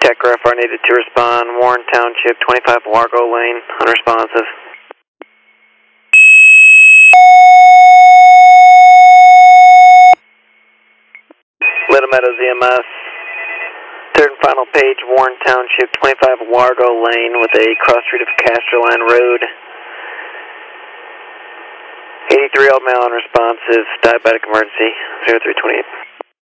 Tech ref are needed to respond. Warren Township, 25 Largo Lane, unresponsive. Little Meadows EMS. Third and final page, Warren Township, 25 Largo Lane with a cross street of Casterline Road. 83-year-old male unresponsive, diabetic emergency, 0328.